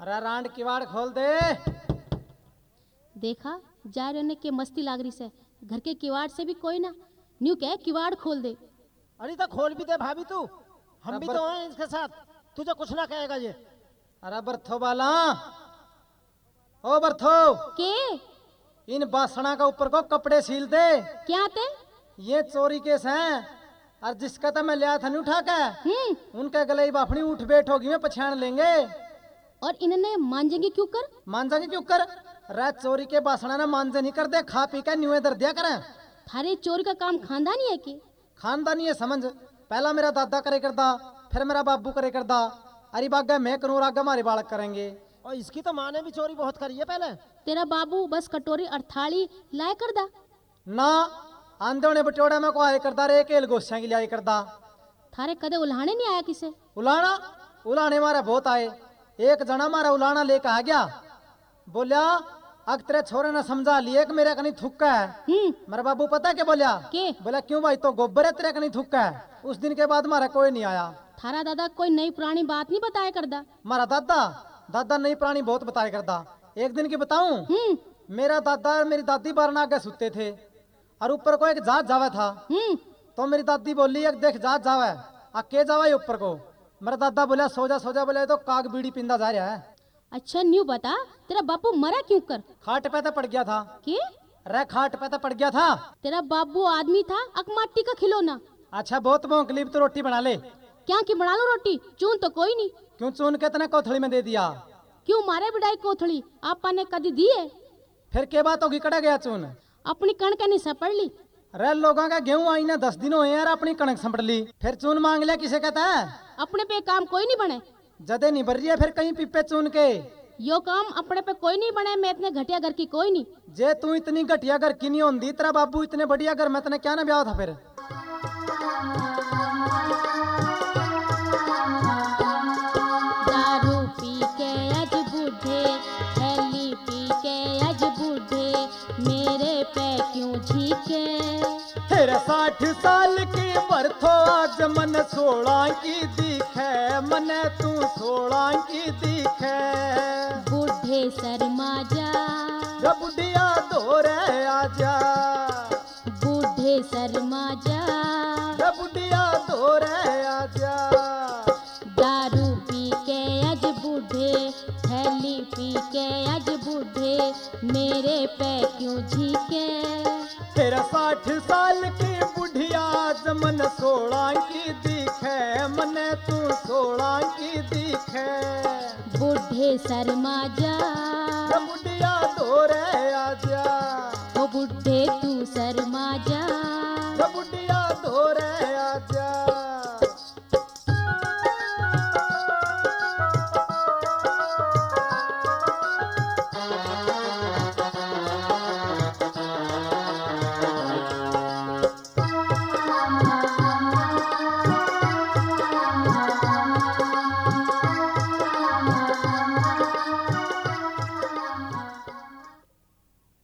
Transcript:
अरे रांड किवाड़ खोल दे। देखा जा रहने के मस्ती लाग रही से, घर के किवाड़ से भी कोई ना न्यू कह किवाड़ खोल दे। अरे तो खोल भी दे भाभी तू, हम भी रबर- तो हैं इसके साथ, तुझे कुछ ना कहेगा ये। अरे बर्थो बाला, ओ बर्थो, के इन बासणा का ऊपर को कपड़े सील दे। क्या ते? ये चोरी केस हैं, और जिसका तो मैं लिया था नहीं उठा के, उनके गले ही बाफड़ी उठ बैठ होगी में पछाण लेंगे। और इन्होंने मांजेंगे क्यों कर? मांजेंगे क्यों कर? रात चोरी के बासणा ना मांजे नहीं कर दे, खा पी के न्यूए दर दिया करें। थारे चोरी का काम खानदानी है कि? खानदानी है समझ, पहला मेरा दादा करे करदा, फिर मेरा बाबू करे करदा, अरे बागा मैं करूँ और आगे हमारे बालक करेंगे। और इसकी तो माँ ने भी चोरी बहुत करी है पहले। तेरा बाबू बस कटोरी और थाली लाए कर दा। ना आंदोने बटोड़ा में को आए करदा रे, केल गोस्या की लिया करदा। थारे कदे उल्हाने नहीं आया किसे? उलाना उलाने मारे बहुत आए। एक जना मारा उलाना लेके आ गया, बोलिया अग तेरे छोरे ने समझा लिए कि मेरे कनी थुक्का है। मेरा बाबू पता है क्या बोलिया? के? बोला क्यों भाई, तो गोबर है तेरे कनी थुक्का है। उस दिन के बाद मारा कोई नहीं आया। थारा दादा कोई नई पुरानी बात नहीं बताया करदा? मारा दादा दादा नई पुरानी बहुत बताया करता। एक दिन की बताऊं, मेरा दादा और मेरी दादी बारना आगे सुते थे और ऊपर को एक जहाज जावा था। तो मेरी दादी बोली एक देख जहाज जावा है, आके जावा है ऊपर को। मेरा दादा बोला सो जा बोले तो काग बीड़ी पिंदा जा रहा है। अच्छा न्यू बता, तेरा बापू मरा क्यों कर? खाट पे तो पड़ गया था। के? रे खाट पे तो पड़ गया था। तेरा बाबू आदमी था अकमाटी का खिलौना? अच्छा बहुत भौंकली, तो रोटी बना ले। क्या की बना लो रोटी, चून तो कोई नहीं। क्यों चून के इतने कोथड़ी में दे दिया? क्यों मारे बिडाई कोथड़ी आपा ने कदी दी है? फिर के बात होगी, कड़ा गया चून? अपनी कणक नहीं सपड़ ली? रे लोगों का गेहूं आई ना 10 दिन हुए यार, अपनी कणक संपड़ ली, फिर चून मांग लिया किसे कहता है? अपने पे काम कोई नहीं बने। जदे नहीं भर रही है फिर कहीं पिपे चून के। यो काम अपने पे कोई नहीं बने, मैं इतने घटिया घर की कोई नहीं। जे तू इतनी घटिया घर की नहीं होंदी, तेरा बाबू इतने बढ़िया घर में तने क्या ना ब्याह था फिर। दारू पी के आज बूढ़े, थैली पी के आज बूढ़े, मेरे पे क्यों झीके? तेरे 60 साल की बरथो आज मन 16 की दिखे, मने तू 16 की दिखे। बूढ़े शर्मा जा, जब बुढ़िया दौरे आजा, बूढ़े शर्मा जा, जब बुढ़िया दौरे आजा। दारू पी के आज बूढ़े, थैली पी के आज बूढ़े, मेरे पे क्यों झीके? तेरा 60 साल की बुढ़िया आज मन 16 की दिखे, मने तू 16 की दिखे। बूढ़े शर्मा जा, जब बुढ़िया दौरे आजा, ओ बूढ़े तू शर्मा जा, जब बुढ़िया